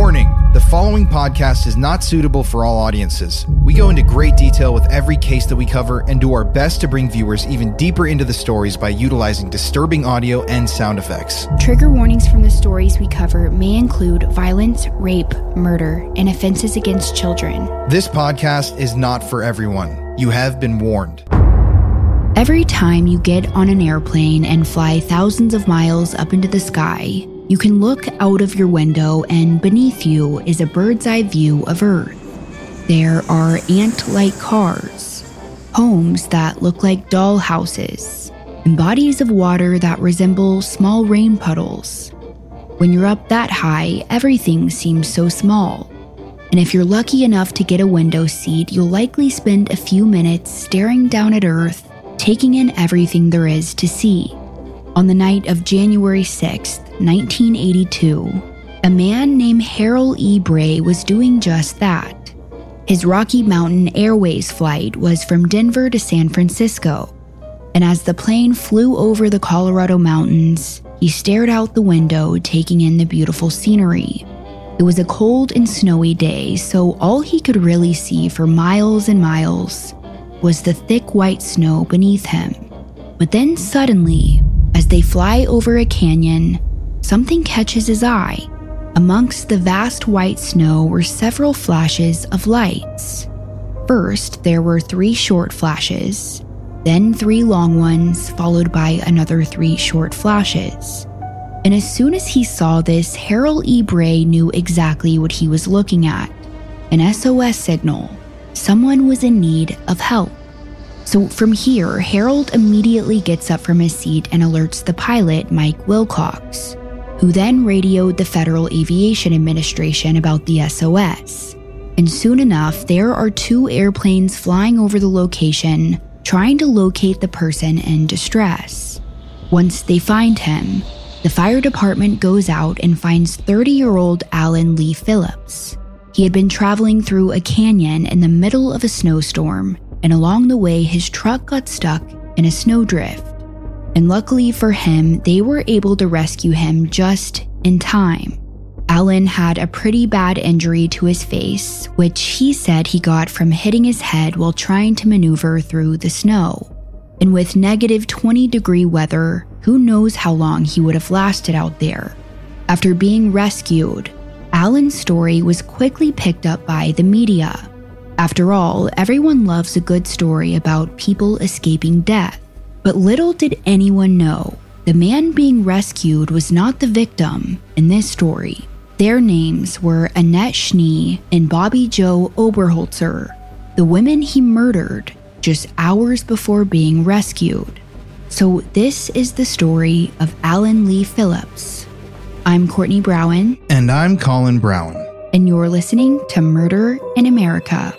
Warning, the following podcast is not suitable for all audiences. We go into great detail with every case that we cover and do our best to bring viewers even deeper into the stories by utilizing disturbing audio and sound effects. Trigger warnings from the stories we cover may include violence, rape, murder, and offenses against children. This podcast is not for everyone. You have been warned. Every time you get on an airplane and fly thousands of miles up into the sky, you can look out of your window and beneath you is a bird's eye view of Earth. There are ant-like cars, homes that look like doll houses, and bodies of water that resemble small rain puddles. When you're up that high, everything seems so small. And if you're lucky enough to get a window seat, you'll likely spend a few minutes staring down at Earth, taking in everything there is to see. On the night of January 6th, 1982, a man named Harold E. Bray was doing just that. His Rocky Mountain Airways flight was from Denver to San Francisco, and as the plane flew over the Colorado mountains, he stared out the window, taking in the beautiful scenery. It was a cold and snowy day, so all he could really see for miles and miles was the thick white snow beneath him. But then suddenly, as they fly over a canyon, something catches his eye. Amongst the vast white snow were several flashes of lights. First, there were 3 short flashes, then 3 long ones, followed by another 3 short flashes. And as soon as he saw this, Harold E. Bray knew exactly what he was looking at. An SOS signal. Someone was in need of help. So from here, Harold immediately gets up from his seat and alerts the pilot, Mike Wilcox, who then radioed the Federal Aviation Administration about the SOS. And soon enough, there are 2 airplanes flying over the location, trying to locate the person in distress. Once they find him, the fire department goes out and finds 30-year-old Alan Lee Phillips. He had been traveling through a canyon in the middle of a snowstorm, and along the way his truck got stuck in a snowdrift. And luckily for him, they were able to rescue him just in time. Alan had a pretty bad injury to his face, which he said he got from hitting his head while trying to maneuver through the snow. And with negative 20-degree weather, who knows how long he would have lasted out there. After being rescued, Alan's story was quickly picked up by the media. After all, everyone loves a good story about people escaping death. But little did anyone know, the man being rescued was not the victim in this story. Their names were Annette Schnee and Bobby Joe Oberholzer, the women he murdered just hours before being rescued. So this is the story of Alan Lee Phillips. I'm Courtney Browen. And I'm Colin Brown. And you're listening to Murder in America.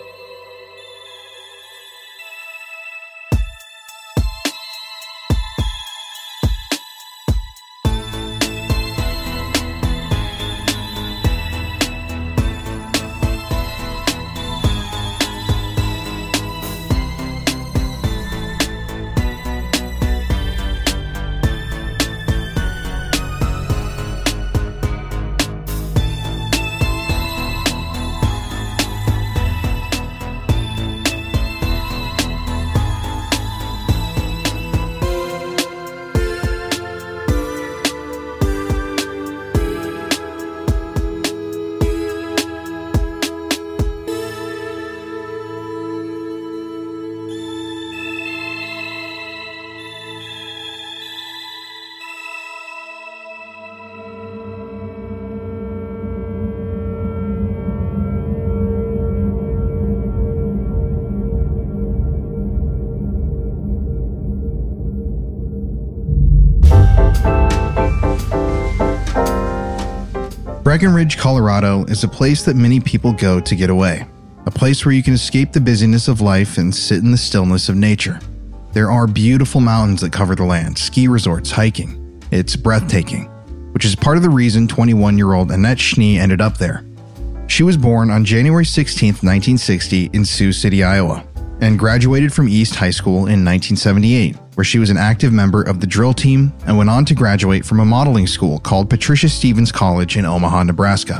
Breckenridge, Colorado is a place that many people go to get away. A place where you can escape the busyness of life and sit in the stillness of nature. There are beautiful mountains that cover the land, ski resorts, hiking. It's breathtaking, which is part of the reason 21-year-old Annette Schnee ended up there. She was born on January 16, 1960 in Sioux City, Iowa, and graduated from East High School in 1978, where she was an active member of the drill team and went on to graduate from a modeling school called Patricia Stevens College in Omaha, Nebraska.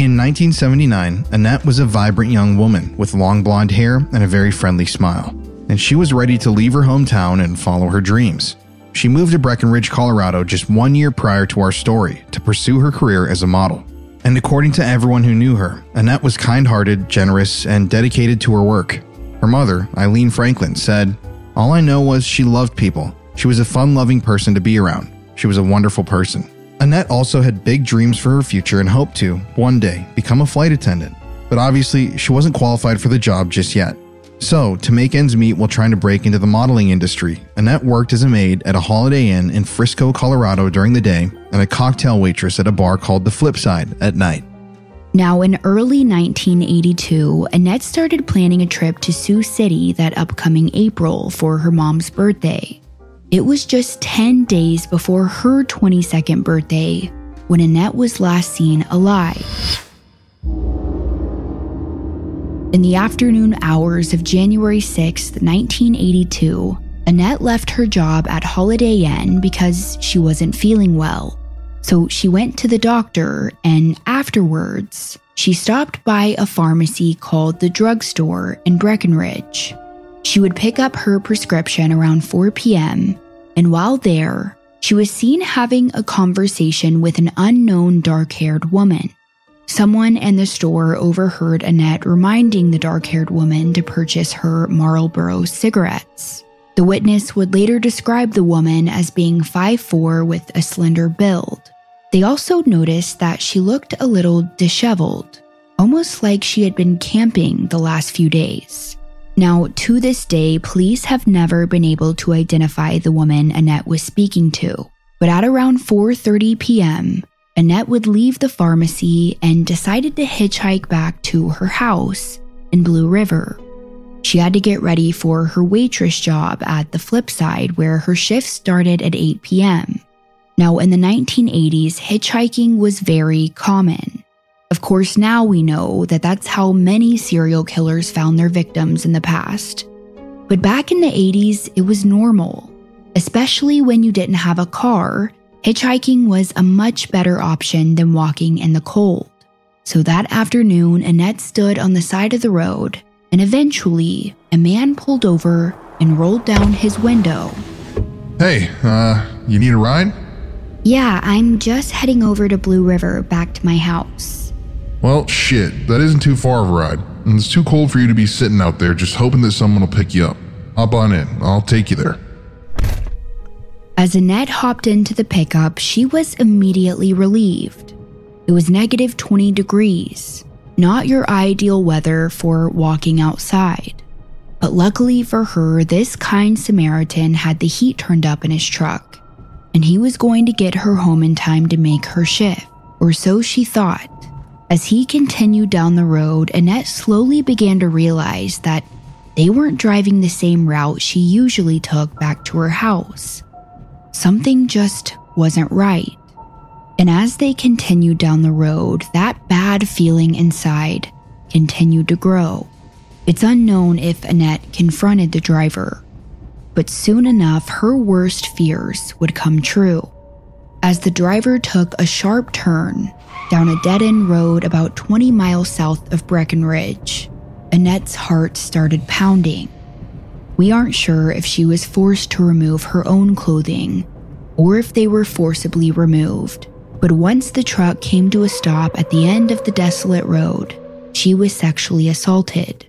In 1979, Annette was a vibrant young woman with long blonde hair and a very friendly smile, and she was ready to leave her hometown and follow her dreams. She moved to Breckenridge, Colorado just 1 year prior to our story to pursue her career as a model. And according to everyone who knew her, Annette was kind-hearted, generous, and dedicated to her work. Her mother, Eileen Franklin, said, "All I know was she loved people. She was a fun-loving person to be around. She was a wonderful person." Annette also had big dreams for her future and hoped to, one day, become a flight attendant. But obviously, she wasn't qualified for the job just yet. So, to make ends meet while trying to break into the modeling industry, Annette worked as a maid at a Holiday Inn in Frisco, Colorado during the day and a cocktail waitress at a bar called The Flipside at night. Now, in early 1982, Annette started planning a trip to Sioux City that upcoming April for her mom's birthday. It was just 10 days before her 22nd birthday when Annette was last seen alive. In the afternoon hours of January 6, 1982, Annette left her job at Holiday Inn because she wasn't feeling well. So she went to the doctor, and afterwards, she stopped by a pharmacy called the Drugstore in Breckenridge. She would pick up her prescription around 4 p.m., and while there, she was seen having a conversation with an unknown dark-haired woman. Someone in the store overheard Annette reminding the dark-haired woman to purchase her Marlboro cigarettes. The witness would later describe the woman as being 5'4" with a slender build. They also noticed that she looked a little disheveled, almost like she had been camping the last few days. Now, to this day, police have never been able to identify the woman Annette was speaking to, but at around 4:30 p.m., Annette would leave the pharmacy and decided to hitchhike back to her house in Blue River. She had to get ready for her waitress job at the Flipside, where her shift started at 8 p.m. Now, in the 1980s, hitchhiking was very common. Of course, now we know that that's how many serial killers found their victims in the past. But back in the 80s, it was normal. Especially when you didn't have a car, hitchhiking was a much better option than walking in the cold. So that afternoon, Annette stood on the side of the road, and eventually, a man pulled over and rolled down his window. "Hey, you need a ride?" "Yeah, I'm just heading over to Blue River back to my house." "Well, shit, that isn't too far of a ride, and it's too cold for you to be sitting out there just hoping that someone will pick you up. Hop on in, I'll take you there." As Annette hopped into the pickup, she was immediately relieved. It was negative 20 degrees, not your ideal weather for walking outside. But luckily for her, this kind Samaritan had the heat turned up in his truck, and he was going to get her home in time to make her shift, or so she thought. As he continued down the road, Annette slowly began to realize that they weren't driving the same route she usually took back to her house. Something just wasn't right. And as they continued down the road, that bad feeling inside continued to grow. It's unknown if Annette confronted the driver, but soon enough, her worst fears would come true. As the driver took a sharp turn down a dead-end road about 20 miles south of Breckenridge, Annette's heart started pounding. We aren't sure if she was forced to remove her own clothing or if they were forcibly removed, but once the truck came to a stop at the end of the desolate road, she was sexually assaulted.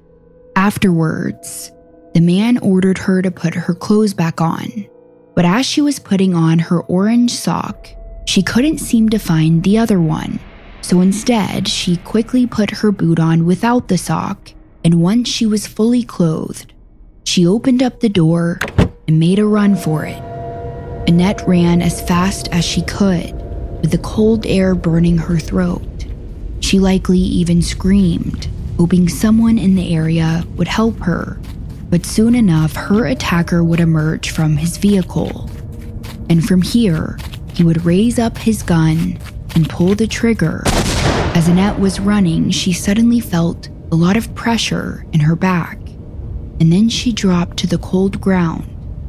Afterwards, the man ordered her to put her clothes back on, but as she was putting on her orange sock, she couldn't seem to find the other one. So instead, she quickly put her boot on without the sock, and once she was fully clothed, she opened up the door and made a run for it. Annette ran as fast as she could, with the cold air burning her throat. She likely even screamed, hoping someone in the area would help her. But soon enough, her attacker would emerge from his vehicle. And from here, he would raise up his gun and pull the trigger. As Annette was running, she suddenly felt a lot of pressure in her back. And then she dropped to the cold ground.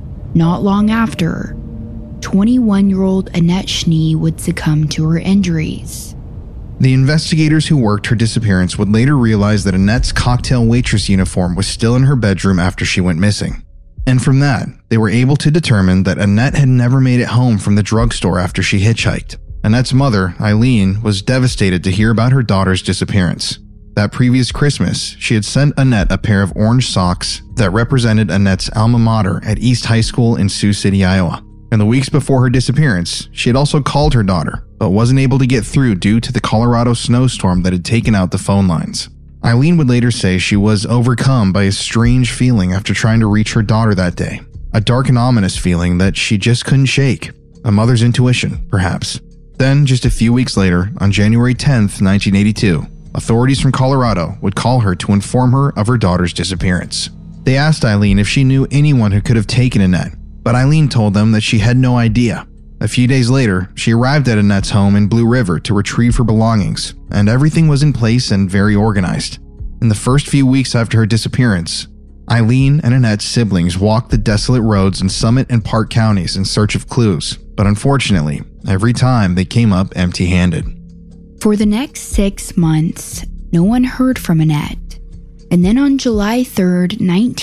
Not long after, 21-year-old Annette Schnee would succumb to her injuries. The investigators who worked her disappearance would later realize that Annette's cocktail waitress uniform was still in her bedroom after she went missing. And from that, they were able to determine that Annette had never made it home from the drugstore after she hitchhiked. Annette's mother, Eileen, was devastated to hear about her daughter's disappearance. That previous Christmas, she had sent Annette a pair of orange socks that represented Annette's alma mater at East High School in Sioux City, Iowa. In the weeks before her disappearance, she had also called her daughter, but wasn't able to get through due to the Colorado snowstorm that had taken out the phone lines. Eileen would later say she was overcome by a strange feeling after trying to reach her daughter that day. A dark and ominous feeling that she just couldn't shake. A mother's intuition, perhaps. Then, just a few weeks later, on January 10th, 1982, authorities from Colorado would call her to inform her of her daughter's disappearance. They asked Eileen if she knew anyone who could have taken Annette, but Eileen told them that she had no idea. A few days later, she arrived at Annette's home in Blue River to retrieve her belongings, and everything was in place and very organized. In the first few weeks after her disappearance, Eileen and Annette's siblings walked the desolate roads in Summit and Park counties in search of clues, but unfortunately, every time they came up empty-handed. For the next 6 months, no one heard from Annette. And then on July 3rd,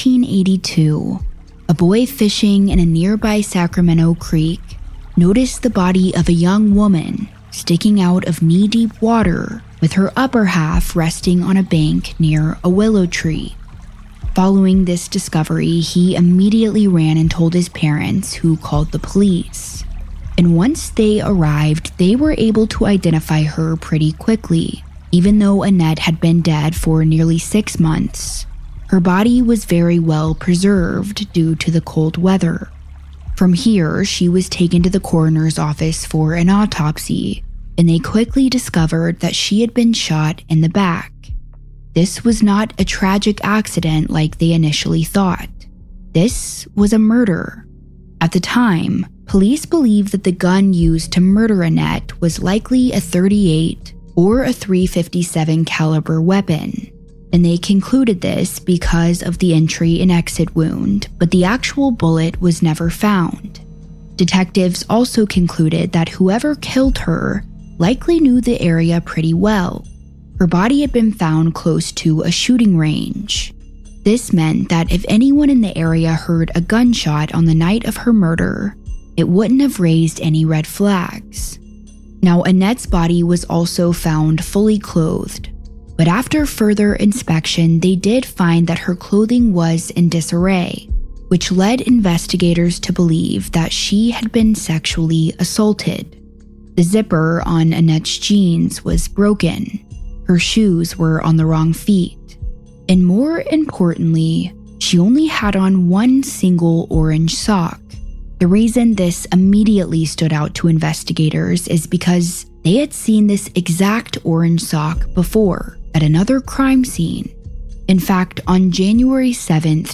1982, a boy fishing in a nearby Sacramento Creek noticed the body of a young woman sticking out of knee-deep water with her upper half resting on a bank near a willow tree. Following this discovery, he immediately ran and told his parents, who called the police. And once they arrived, they were able to identify her pretty quickly. Even though Annette had been dead for nearly 6 months, her body was very well preserved due to the cold weather. From here, she was taken to the coroner's office for an autopsy, and they quickly discovered that she had been shot in the back. This was not a tragic accident like they initially thought. This was a murder. At the time, police believed that the gun used to murder Annette was likely a .38 or a .357 caliber weapon, and they concluded this because of the entry and exit wound, but the actual bullet was never found. Detectives also concluded that whoever killed her likely knew the area pretty well. Her body had been found close to a shooting range. This meant that if anyone in the area heard a gunshot on the night of her murder, it wouldn't have raised any red flags. Now, Annette's body was also found fully clothed, but after further inspection, they did find that her clothing was in disarray, which led investigators to believe that she had been sexually assaulted. The zipper on Annette's jeans was broken. Her shoes were on the wrong feet. And more importantly, she only had on one single orange sock. The reason this immediately stood out to investigators is because they had seen this exact orange sock before at another crime scene. In fact, on January 7th,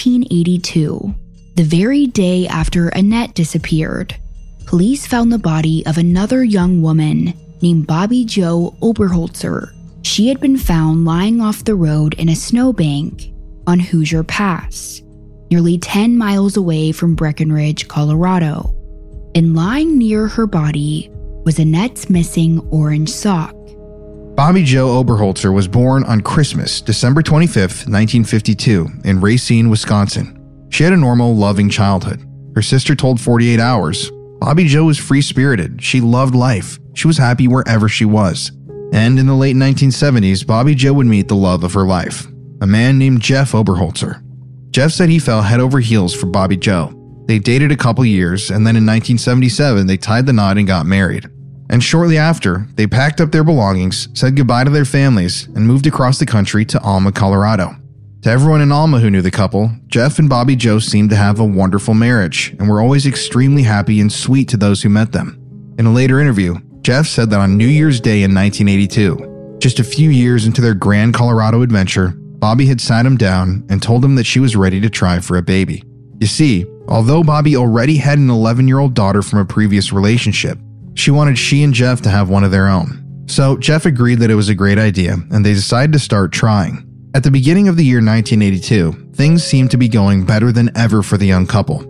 1982, the very day after Annette disappeared, police found the body of another young woman named Bobby Jo Oberholzer. She had been found lying off the road in a snowbank on Hoosier Pass, nearly 10 miles away from Breckenridge, Colorado. And lying near her body was Annette's missing orange sock. Bobby Jo Oberholzer was born on Christmas, December 25th, 1952, in Racine, Wisconsin. She had a normal, loving childhood. Her sister told 48 Hours, Bobby Jo was free-spirited. She loved life. She was happy wherever she was. And in the late 1970s, Bobby Jo would meet the love of her life, a man named Jeff Oberholzer. Jeff said he fell head over heels for Bobby Jo. They dated a couple years, and then in 1977, they tied the knot and got married. And shortly after, they packed up their belongings, said goodbye to their families, and moved across the country to Alma, Colorado. To everyone in Alma who knew the couple, Jeff and Bobby Jo seemed to have a wonderful marriage and were always extremely happy and sweet to those who met them. In a later interview, Jeff said that on New Year's Day in 1982, just a few years into their grand Colorado adventure, Bobby had sat him down and told him that she was ready to try for a baby. You see, although Bobby already had an 11-year-old daughter from a previous relationship, she wanted she and Jeff to have one of their own. So Jeff agreed that it was a great idea, and they decided to start trying. At the beginning of the year 1982, things seemed to be going better than ever for the young couple.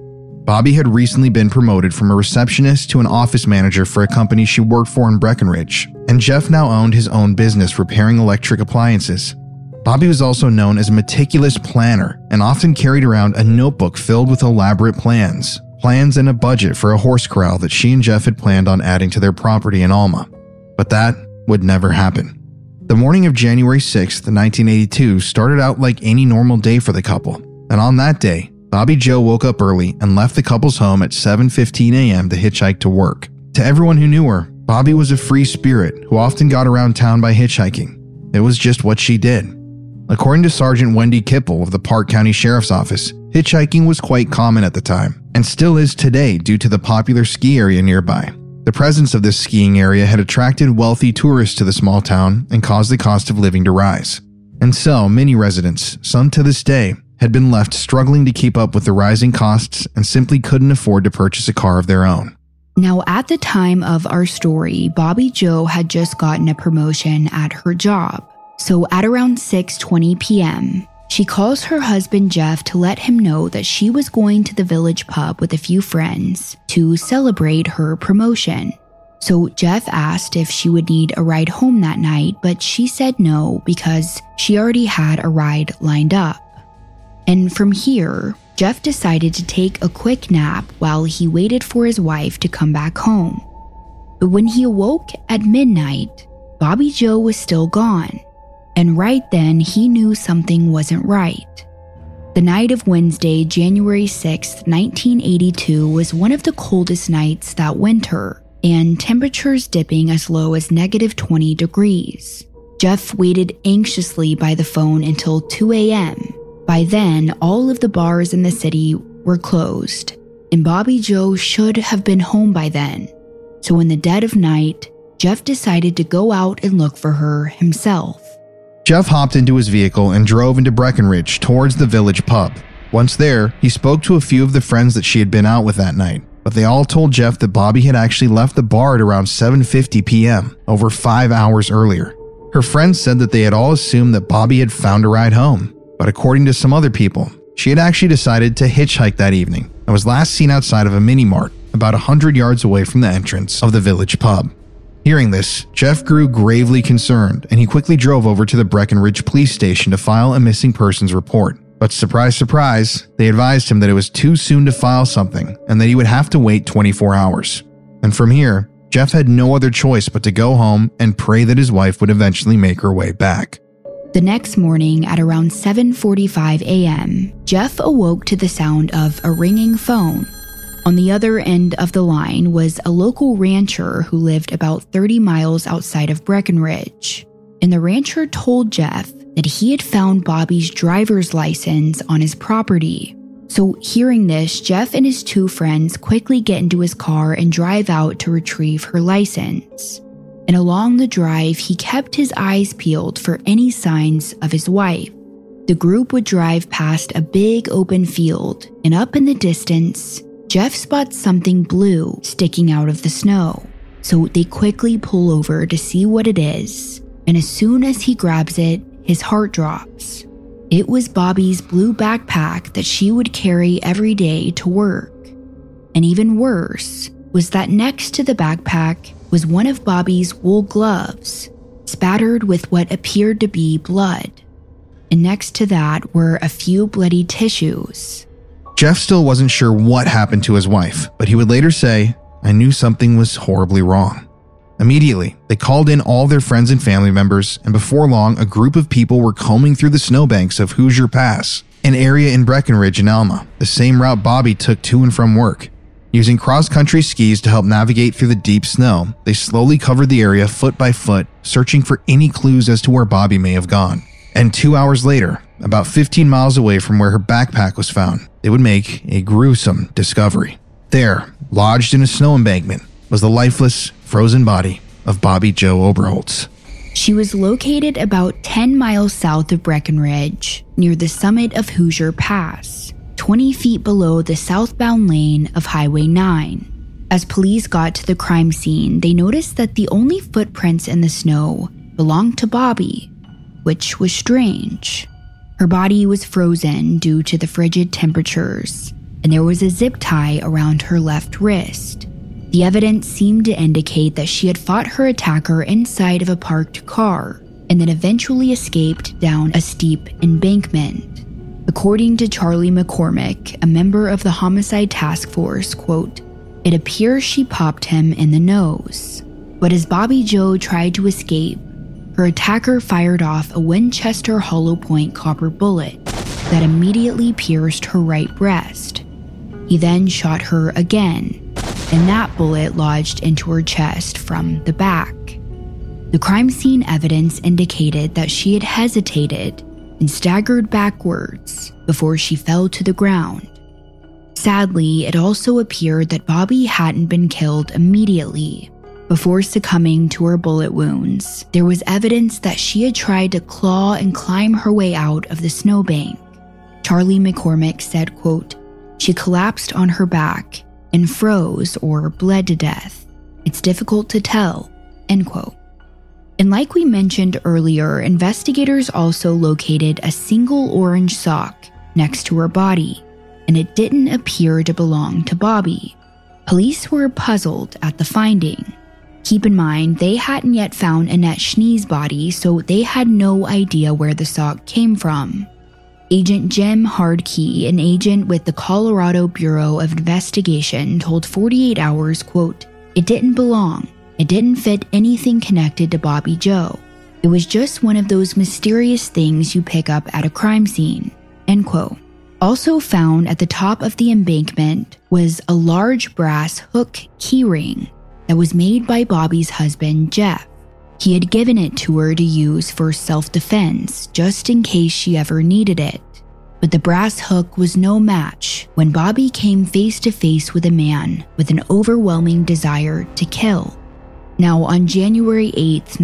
Bobby had recently been promoted from a receptionist to an office manager for a company she worked for in Breckenridge, and Jeff now owned his own business repairing electric appliances. Bobby was also known as a meticulous planner and often carried around a notebook filled with elaborate plans and a budget for a horse corral that she and Jeff had planned on adding to their property in Alma. But that would never happen. The morning of January 6th, 1982 started out like any normal day for the couple, and on that day, Bobby Joe woke up early and left the couple's home at 7:15 a.m. to hitchhike to work. To everyone who knew her, Bobby was a free spirit who often got around town by hitchhiking. It was just what she did. According to Sergeant Wendy Kipple of the Park County Sheriff's Office, hitchhiking was quite common at the time, and still is today due to the popular ski area nearby. The presence of this skiing area had attracted wealthy tourists to the small town and caused the cost of living to rise. And so, many residents, some to this day, had been left struggling to keep up with the rising costs and simply couldn't afford to purchase a car of their own. Now, at the time of our story, Bobby Joe had just gotten a promotion at her job. So at around 6:20 p.m., she calls her husband Jeff to let him know that she was going to the village pub with a few friends to celebrate her promotion. So Jeff asked if she would need a ride home that night, but she said no because she already had a ride lined up. And from here, Jeff decided to take a quick nap while he waited for his wife to come back home. But when he awoke at midnight, Bobby Joe was still gone. And right then, he knew something wasn't right. The night of Wednesday, January 6, 1982 was one of the coldest nights that winter, and temperatures dipping as low as -20 degrees. Jeff waited anxiously by the phone until 2 a.m. By then, all of the bars in the city were closed, and Bobby Joe should have been home by then. So in the dead of night, Jeff decided to go out and look for her himself. Jeff hopped into his vehicle and drove into Breckenridge towards the village pub. Once there, he spoke to a few of the friends that she had been out with that night, but they all told Jeff that Bobby had actually left the bar at around 7:50 p.m., over 5 hours earlier. Her friends said that they had all assumed that Bobby had found a ride home, but according to some other people, she had actually decided to hitchhike that evening and was last seen outside of a mini-mart about 100 yards away from the entrance of the village pub. Hearing this, Jeff grew gravely concerned, and he quickly drove over to the Breckenridge police station to file a missing persons report. But surprise, surprise, they advised him that it was too soon to file something and that he would have to wait 24 hours. And from here, Jeff had no other choice but to go home and pray that his wife would eventually make her way back. The next morning at around 7:45 a.m., Jeff awoke to the sound of a ringing phone. On the other end of the line was a local rancher who lived about 30 miles outside of Breckenridge. And the rancher told Jeff that he had found Bobby's driver's license on his property. So hearing this, Jeff and his two friends quickly get into his car and drive out to retrieve her license. And along the drive, he kept his eyes peeled for any signs of his wife. The group would drive past a big open field, and up in the distance, Jeff spots something blue sticking out of the snow. So they quickly pull over to see what it is, and as soon as he grabs it, his heart drops. It was Bobby's blue backpack that she would carry every day to work. And even worse was that next to the backpack was one of Bobby's wool gloves, spattered with what appeared to be blood. And next to that were a few bloody tissues. Jeff still wasn't sure what happened to his wife, but he would later say, "I knew something was horribly wrong." Immediately, they called in all their friends and family members, and before long, a group of people were combing through the snowbanks of Hoosier Pass, an area in Breckenridge and Alma, the same route Bobby took to and from work. Using cross-country skis to help navigate through the deep snow, they slowly covered the area foot by foot, searching for any clues as to where Bobby may have gone. And 2 hours later, about 15 miles away from where her backpack was found, they would make a gruesome discovery. There, lodged in a snow embankment, was the lifeless, frozen body of Bobby Joe Oberholtz. She was located about 10 miles south of Breckenridge, near the summit of Hoosier Pass, 20 feet below the southbound lane of Highway 9. As police got to the crime scene, they noticed that the only footprints in the snow belonged to Bobby, which was strange. Her body was frozen due to the frigid temperatures, and there was a zip tie around her left wrist. The evidence seemed to indicate that she had fought her attacker inside of a parked car and then eventually escaped down a steep embankment. According to Charlie McCormick, a member of the homicide task force, quote, "It appears she popped him in the nose. But as Bobby Joe tried to escape, her attacker fired off a Winchester hollow point copper bullet that immediately pierced her right breast. He then shot her again, and that bullet lodged into her chest from the back. The crime scene evidence indicated that she had hesitated and staggered backwards before she fell to the ground. Sadly, it also appeared that Bobby hadn't been killed immediately. Before succumbing to her bullet wounds, there was evidence that she had tried to claw and climb her way out of the snowbank. Charlie McCormick said, quote, "She collapsed on her back and froze or bled to death. It's difficult to tell," end quote. And like we mentioned earlier, investigators also located a single orange sock next to her body, and it didn't appear to belong to Bobby. Police were puzzled at the finding. Keep in mind, they hadn't yet found Annette Schnee's body, so they had no idea where the sock came from. Agent Jim Hardkey, an agent with the Colorado Bureau of Investigation, told 48 Hours, quote, "It didn't belong. It didn't fit anything connected to Bobby Joe. It was just one of those mysterious things you pick up at a crime scene," end quote. Also found at the top of the embankment was a large brass hook keyring that was made by Bobby's husband, Jeff. He had given it to her to use for self-defense, just in case she ever needed it. But the brass hook was no match when Bobby came face to face with a man with an overwhelming desire to kill. Now, on January 8th,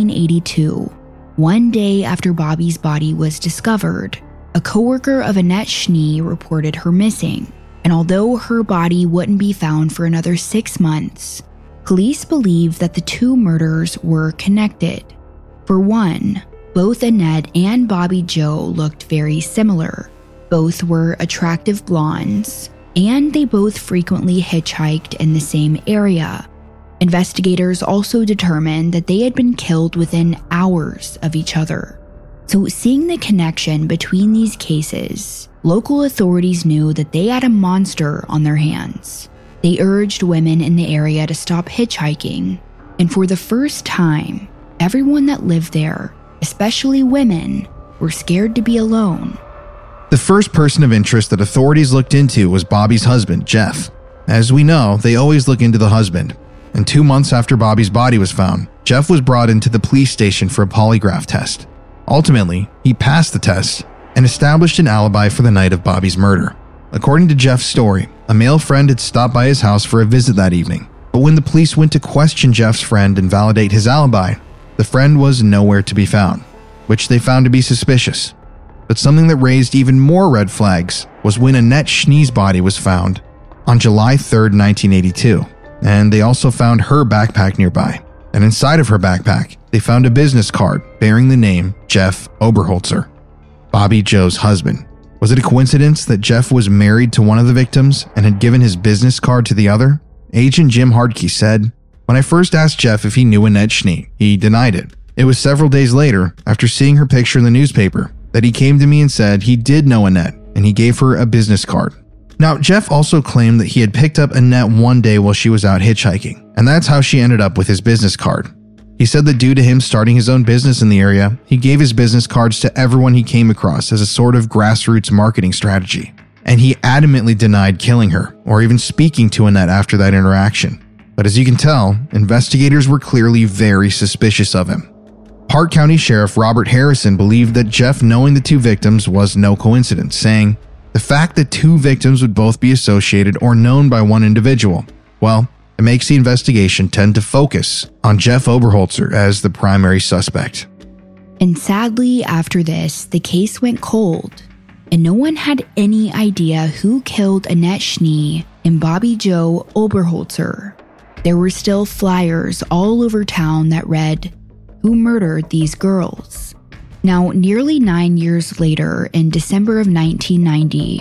1982, one day after Bobby's body was discovered, a coworker of Annette Schnee reported her missing. And although her body wouldn't be found for another 6 months, police believed that the two murders were connected. For one, both Annette and Bobby Joe looked very similar. Both were attractive blondes, and they both frequently hitchhiked in the same area. Investigators also determined that they had been killed within hours of each other. So, seeing the connection between these cases, local authorities knew that they had a monster on their hands. They urged women in the area to stop hitchhiking, and for the first time, everyone that lived there, especially women, were scared to be alone. The first person of interest that authorities looked into was Bobby's husband, Jeff. As we know, they always look into the husband. And 2 months after Bobby's body was found, Jeff was brought into the police station for a polygraph test. Ultimately, he passed the test and established an alibi for the night of Bobby's murder. According to Jeff's story, a male friend had stopped by his house for a visit that evening. But when the police went to question Jeff's friend and validate his alibi, the friend was nowhere to be found, which they found to be suspicious. But something that raised even more red flags was when Annette Schnee's body was found on July 3rd, 1982. And they also found her backpack nearby. And inside of her backpack, they found a business card bearing the name Jeff Oberholzer, Bobby Joe's husband. Was it a coincidence that Jeff was married to one of the victims and had given his business card to the other? Agent Jim Hardkey said, "When I first asked Jeff if he knew Annette Schnee, he denied it. It was several days later, after seeing her picture in the newspaper, that he came to me and said he did know Annette, and he gave her a business card." Now, Jeff also claimed that he had picked up Annette one day while she was out hitchhiking, and that's how she ended up with his business card. He said that due to him starting his own business in the area, he gave his business cards to everyone he came across as a sort of grassroots marketing strategy. And he adamantly denied killing her, or even speaking to Annette after that interaction. But as you can tell, investigators were clearly very suspicious of him. Park County Sheriff Robert Harrison believed that Jeff knowing the two victims was no coincidence, saying, "The fact that two victims would both be associated or known by one individual, well, it makes the investigation tend to focus on Jeff Oberholzer as the primary suspect." And sadly, after this, the case went cold, and no one had any idea who killed Annette Schnee and Bobby Joe Oberholzer. There were still flyers all over town that read, "Who murdered these girls?" Now, nearly 9 years later, in December of 1990,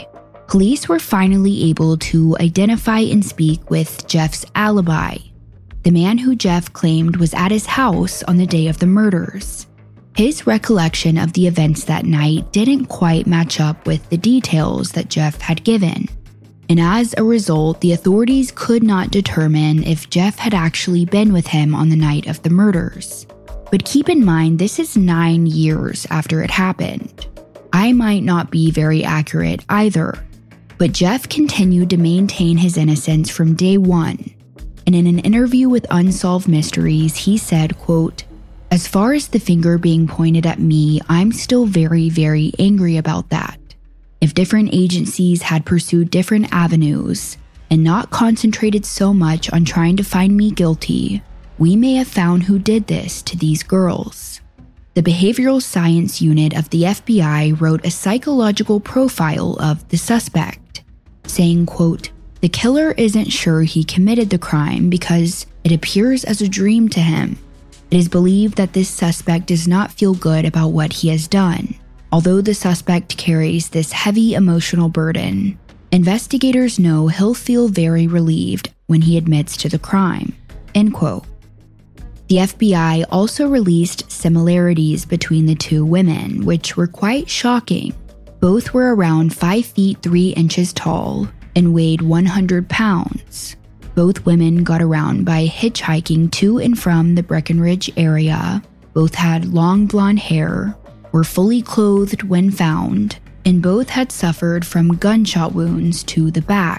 Police were finally able to identify and speak with Jeff's alibi, the man who Jeff claimed was at his house on the day of the murders. His recollection of the events that night didn't quite match up with the details that Jeff had given, and as a result, the authorities could not determine if Jeff had actually been with him on the night of the murders. But keep in mind, this is 9 years after it happened. I might not be very accurate either, but Jeff continued to maintain his innocence from day one. And in an interview with Unsolved Mysteries, he said, quote, "As far as the finger being pointed at me, I'm still very, very angry about that. If different agencies had pursued different avenues and not concentrated so much on trying to find me guilty, we may have found who did this to these girls." The Behavioral Science Unit of the FBI wrote a psychological profile of the suspect, saying, quote, "The killer isn't sure he committed the crime because it appears as a dream to him. It is believed that this suspect does not feel good about what he has done. Although the suspect carries this heavy emotional burden, investigators know he'll feel very relieved when he admits to the crime." End quote. The FBI also released similarities between the two women, which were quite shocking. Both were around 5 feet 3 inches tall and weighed 100 pounds. Both women got around by hitchhiking to and from the Breckenridge area. Both had long blonde hair, were fully clothed when found, and both had suffered from gunshot wounds to the back.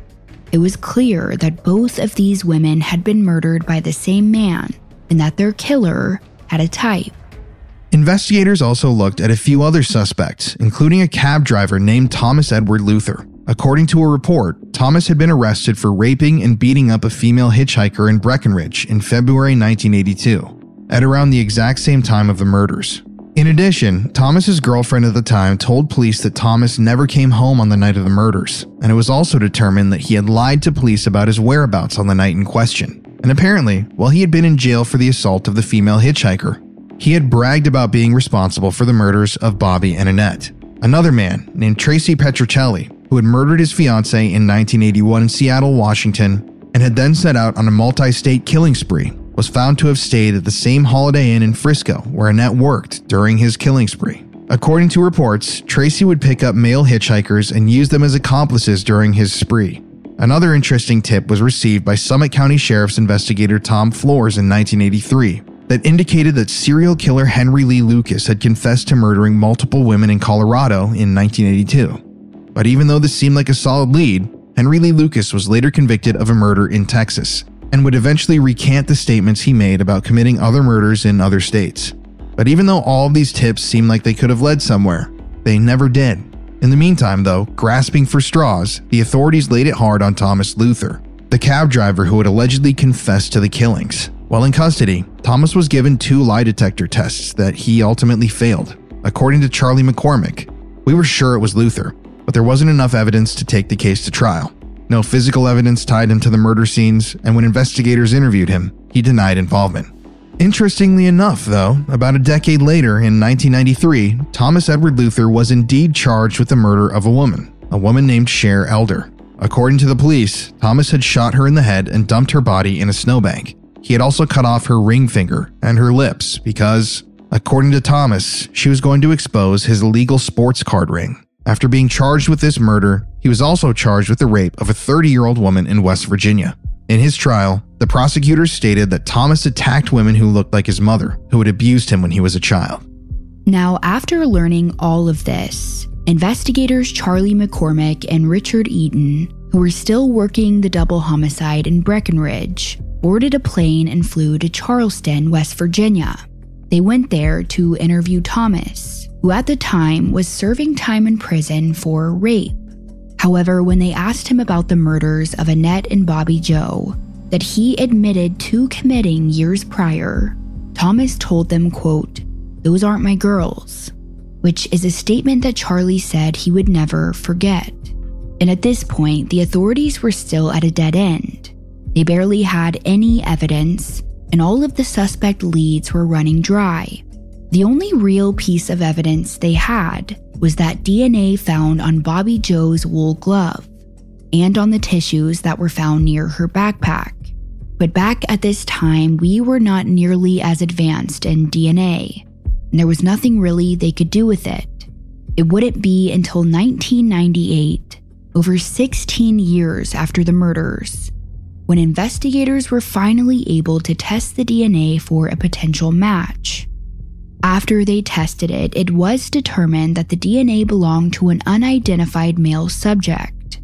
It was clear that both of these women had been murdered by the same man, and that their killer had a type. Investigators also looked at a few other suspects, including a cab driver named Thomas Edward Luther. According to a report, Thomas had been arrested for raping and beating up a female hitchhiker in Breckenridge in February 1982, at around the exact same time of the murders. In addition, Thomas's girlfriend at the time told police that Thomas never came home on the night of the murders, and it was also determined that he had lied to police about his whereabouts on the night in question. And apparently, while he had been in jail for the assault of the female hitchhiker, he had bragged about being responsible for the murders of Bobby and Annette. Another man, named Tracy Petrocelli, who had murdered his fiancée in 1981 in Seattle, Washington, and had then set out on a multi-state killing spree, was found to have stayed at the same Holiday Inn in Frisco where Annette worked during his killing spree. According to reports, Tracy would pick up male hitchhikers and use them as accomplices during his spree. Another interesting tip was received by Summit County Sheriff's investigator Tom Flores in 1983 that indicated that serial killer Henry Lee Lucas had confessed to murdering multiple women in Colorado in 1982. But even though this seemed like a solid lead, Henry Lee Lucas was later convicted of a murder in Texas and would eventually recant the statements he made about committing other murders in other states. But even though all of these tips seemed like they could have led somewhere, they never did. In the meantime, though, grasping for straws, the authorities laid it hard on Thomas Luther, the cab driver who had allegedly confessed to the killings. While in custody, Thomas was given 2 lie detector tests that he ultimately failed. According to Charlie McCormick, "We were sure it was Luther, but there wasn't enough evidence to take the case to trial. No physical evidence tied him to the murder scenes, and when investigators interviewed him, he denied involvement." Interestingly enough, though, about a decade later, in 1993, Thomas Edward Luther was indeed charged with the murder of a woman named Cher Elder. According to the police, Thomas had shot her in the head and dumped her body in a snowbank. He had also cut off her ring finger and her lips because, according to Thomas, she was going to expose his illegal sports card ring. After being charged with this murder, he was also charged with the rape of a 30-year-old woman in West Virginia. In his trial, the prosecutors stated that Thomas attacked women who looked like his mother, who had abused him when he was a child. Now, after learning all of this, investigators Charlie McCormick and Richard Eaton, who were still working the double homicide in Breckenridge, boarded a plane and flew to Charleston, West Virginia. They went there to interview Thomas, who at the time was serving time in prison for rape. However, when they asked him about the murders of Annette and Bobby Joe that he admitted to committing years prior, Thomas told them, quote, "Those aren't my girls," which is a statement that Charlie said he would never forget. And at this point, the authorities were still at a dead end. They barely had any evidence, and all of the suspect leads were running dry. The only real piece of evidence they had was that DNA found on Bobby Joe's wool glove and on the tissues that were found near her backpack. But back at this time, we were not nearly as advanced in DNA, and there was nothing really they could do with it. It wouldn't be until 1998, over 16 years after the murders, when investigators were finally able to test the DNA for a potential match. After they tested it, it was determined that the DNA belonged to an unidentified male subject.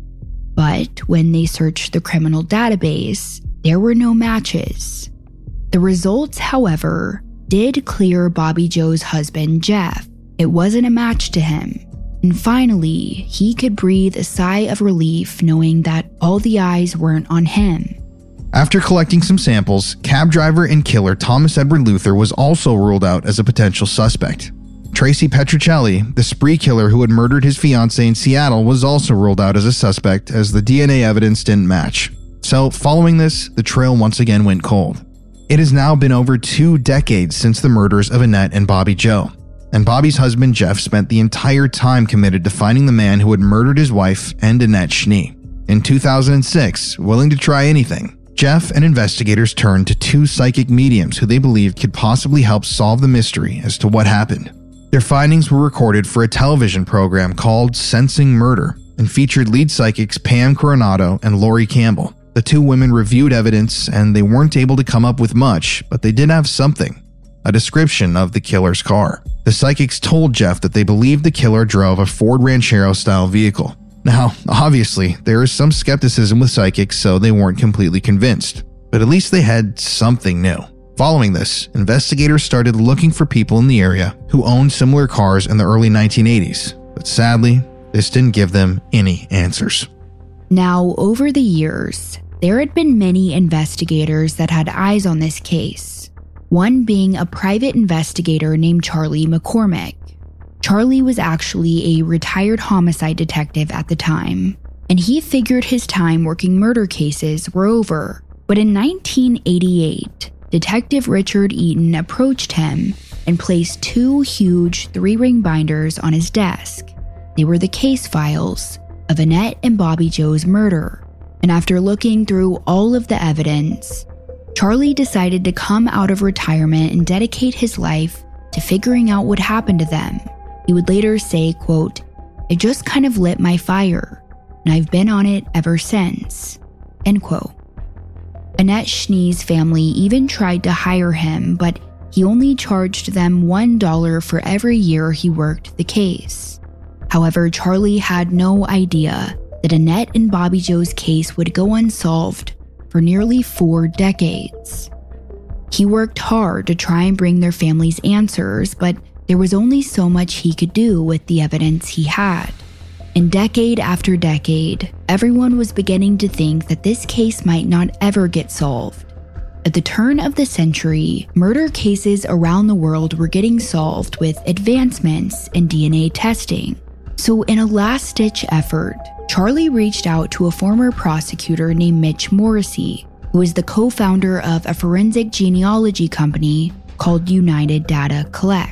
But when they searched the criminal database, there were no matches. The results, however, did clear Bobby Joe's husband, Jeff. It wasn't a match to him. And finally, he could breathe a sigh of relief knowing that all the eyes weren't on him. After collecting some samples, cab driver and killer Thomas Edward Luther was also ruled out as a potential suspect. Tracy Petrocelli, the spree killer who had murdered his fiancée in Seattle, was also ruled out as a suspect as the DNA evidence didn't match. So, following this, the trail once again went cold. It has now been over 2 decades since the murders of Annette and Bobby Joe, and Bobby's husband Jeff spent the entire time committed to finding the man who had murdered his wife and Annette Schnee. In 2006, willing to try anything, Jeff and investigators turned to 2 psychic mediums who they believed could possibly help solve the mystery as to what happened. Their findings were recorded for a television program called Sensing Murder and featured lead psychics Pam Coronado and Lori Campbell. The 2 women reviewed evidence and they weren't able to come up with much, but they did have something: a description of the killer's car. The psychics told Jeff that they believed the killer drove a Ford Ranchero-style vehicle. Now, obviously, there is some skepticism with psychics, so they weren't completely convinced, but at least they had something new. Following this, investigators started looking for people in the area who owned similar cars in the early 1980s, but sadly, this didn't give them any answers. Now, over the years, there had been many investigators that had eyes on this case, one being a private investigator named Charlie McCormick. Charlie was actually a retired homicide detective at the time, and he figured his time working murder cases were over. But in 1988, Detective Richard Eaton approached him and placed 2 huge 3-ring binders on his desk. They were the case files of Annette and Bobby Joe's murder, and after looking through all of the evidence, Charlie decided to come out of retirement and dedicate his life to figuring out what happened to them. He would later say, quote, "I just kind of lit my fire, and I've been on it ever since," end quote. Annette Schnee's family even tried to hire him, but he only charged them $1 for every year he worked the case. However, Charlie had no idea that Annette and Bobby Joe's case would go unsolved for nearly 4 decades. He worked hard to try and bring their families answers, but there was only so much he could do with the evidence he had. And decade after decade, everyone was beginning to think that this case might not ever get solved. At the turn of the century, murder cases around the world were getting solved with advancements in DNA testing. So in a last-ditch effort, Charlie reached out to a former prosecutor named Mitch Morrissey, who is the co-founder of a forensic genealogy company called United Data Collect.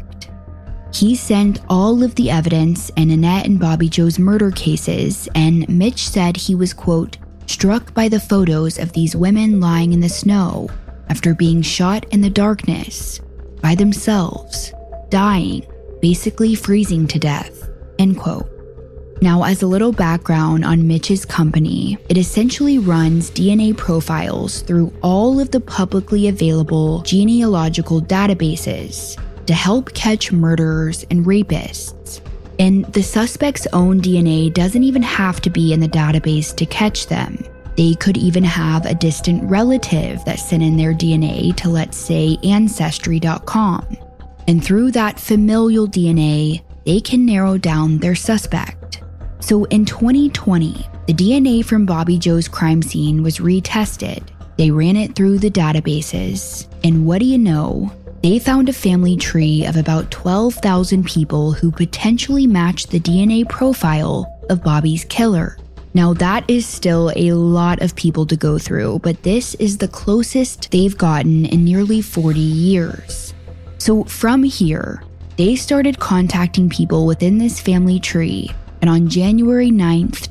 He sent all of the evidence in Annette and Bobby Joe's murder cases, and Mitch said he was, quote, "struck by the photos of these women lying in the snow after being shot in the darkness, by themselves, dying, basically freezing to death," end quote. Now, as a little background on Mitch's company, it essentially runs DNA profiles through all of the publicly available genealogical databases to help catch murderers and rapists. And the suspect's own DNA doesn't even have to be in the database to catch them. They could even have a distant relative that sent in their DNA to, let's say, Ancestry.com. And through that familial DNA, they can narrow down their suspect. So in 2020, the DNA from Bobby Joe's crime scene was retested. They ran it through the databases, and what do you know? They found a family tree of about 12,000 people who potentially matched the DNA profile of Bobby's killer. Now that is still a lot of people to go through, but this is the closest they've gotten in nearly 40 years. So from here, they started contacting people within this family tree, and on January 9th,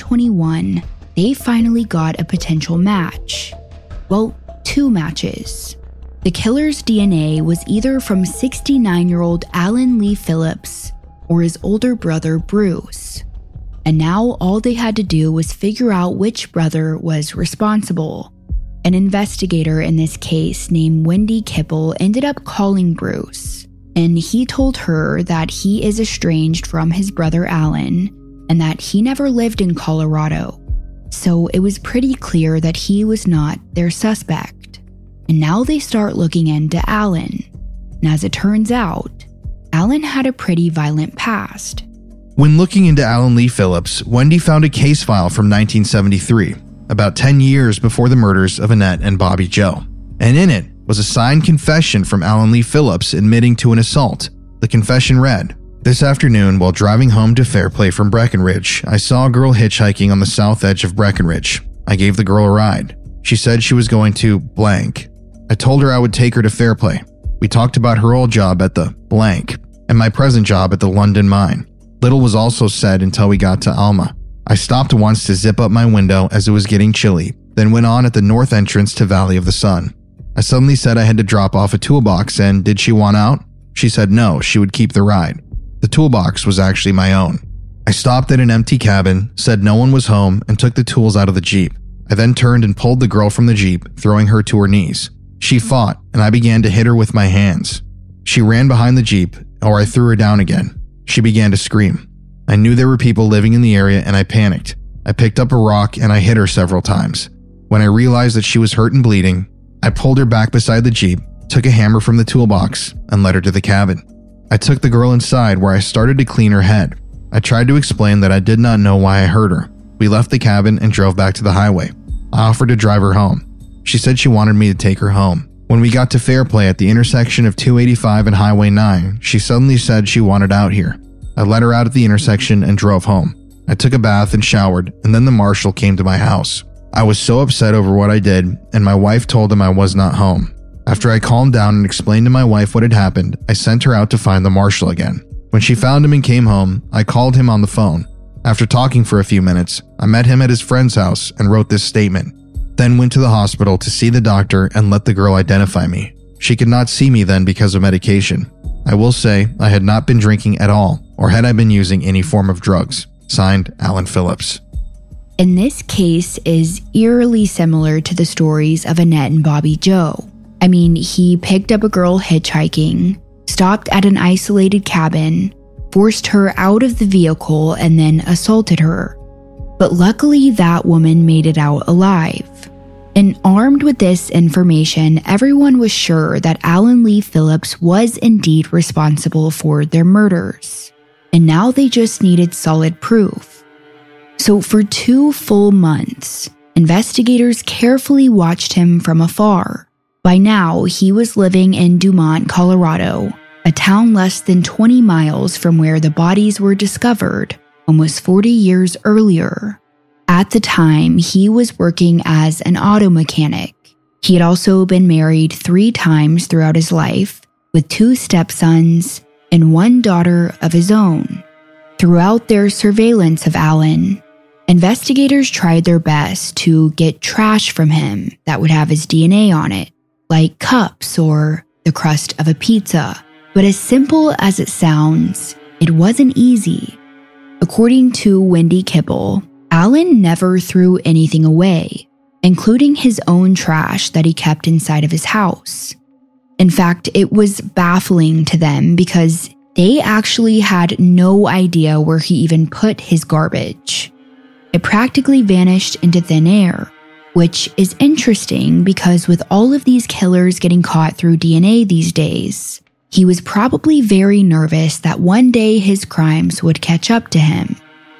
2021, they finally got a potential match. Well, 2 matches. The killer's DNA was either from 69-year-old Alan Lee Phillips or his older brother Bruce. And now all they had to do was figure out which brother was responsible. An investigator in this case named Wendy Kipple ended up calling Bruce, and he told her that he is estranged from his brother Alan and that he never lived in Colorado. So it was pretty clear that he was not their suspect. And now they start looking into Alan. And as it turns out, Alan had a pretty violent past. When looking into Alan Lee Phillips, Wendy found a case file from 1973, about 10 years before the murders of Annette and Bobby Joe. And in it was a signed confession from Alan Lee Phillips admitting to an assault. The confession read, "This afternoon, while driving home to Fairplay from Breckenridge, I saw a girl hitchhiking on the south edge of Breckenridge. I gave the girl a ride. She said she was going to blank. I told her I would take her to Fairplay. We talked about her old job at the blank and my present job at the London mine. Little was also said until we got to Alma. I stopped once to zip up my window as it was getting chilly, then went on at the north entrance to Valley of the Sun. I suddenly said I had to drop off a toolbox and did she want out? She said no, she would keep the ride. The toolbox was actually my own. I stopped at an empty cabin, said no one was home, and took the tools out of the Jeep. I then turned and pulled the girl from the Jeep, throwing her to her knees. She fought, and I began to hit her with my hands. She ran behind the Jeep, or I threw her down again. She began to scream. I knew there were people living in the area and I panicked. I picked up a rock and I hit her several times. When I realized that she was hurt and bleeding, I pulled her back beside the Jeep, took a hammer from the toolbox, and led her to the cabin. I took the girl inside where I started to clean her head. I tried to explain that I did not know why I hurt her. We left the cabin and drove back to the highway. I offered to drive her home. She said she wanted me to take her home. When we got to Fairplay at the intersection of 285 and Highway 9, she suddenly said she wanted out here. I let her out at the intersection and drove home. I took a bath and showered, and then the marshal came to my house. I was so upset over what I did, and my wife told him I was not home. After I calmed down and explained to my wife what had happened, I sent her out to find the marshal again. When she found him and came home, I called him on the phone. After talking for a few minutes, I met him at his friend's house and wrote this statement. Then went to the hospital to see the doctor and let the girl identify me. She could not see me then because of medication. I will say I had not been drinking at all, or had I been using any form of drugs. Signed, Alan Phillips." And this case is eerily similar to the stories of Annette and Bobby Joe. I mean, he picked up a girl hitchhiking, stopped at an isolated cabin, forced her out of the vehicle, and then assaulted her. But luckily, that woman made it out alive. And armed with this information, everyone was sure that Alan Lee Phillips was indeed responsible for their murders. And now they just needed solid proof. So for 2 full months, investigators carefully watched him from afar. By now, he was living in Dumont, Colorado, a town less than 20 miles from where the bodies were discovered almost 40 years earlier. At the time, he was working as an auto mechanic. He had also been married 3 times throughout his life, with 2 stepsons and 1 daughter of his own. Throughout their surveillance of Alan, investigators tried their best to get trash from him that would have his DNA on it, like cups or the crust of a pizza. But as simple as it sounds, it wasn't easy. According to Wendy Kipple, Alan never threw anything away, including his own trash that he kept inside of his house. In fact, it was baffling to them because they actually had no idea where he even put his garbage. It practically vanished into thin air, which is interesting because with all of these killers getting caught through DNA these days, he was probably very nervous that one day his crimes would catch up to him.